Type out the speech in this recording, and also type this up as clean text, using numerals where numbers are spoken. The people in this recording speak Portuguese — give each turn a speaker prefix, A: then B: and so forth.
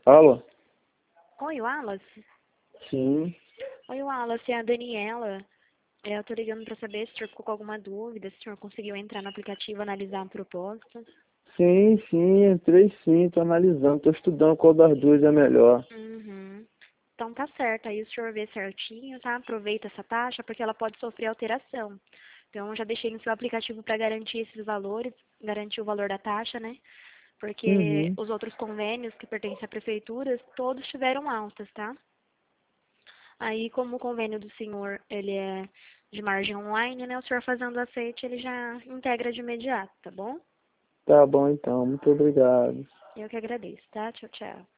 A: Alô?
B: Oi, Wallace.
A: Sim,
B: Oi, Wallace, é a Daniela. Eu tô ligando para saber se o senhor ficou com alguma dúvida, se o senhor conseguiu entrar no aplicativo, analisar a proposta.
A: sim, entrei sim, tô analisando, tô estudando qual das duas é melhor.
B: Uhum. Então tá certo, aí o senhor vê certinho, tá? Aproveita essa taxa, porque ela pode sofrer alteração. Então eu já deixei no seu aplicativo para garantir esses valores, garantir o valor da taxa, né? Porque
A: Uhum.
B: os outros convênios que pertencem à prefeitura, todos tiveram altas, tá? Aí, como o convênio do senhor, ele é de margem online, né? O senhor fazendo o aceite, ele já integra de imediato, tá bom?
A: Tá bom então, muito obrigado.
B: Eu que agradeço, tá? Tchau, tchau.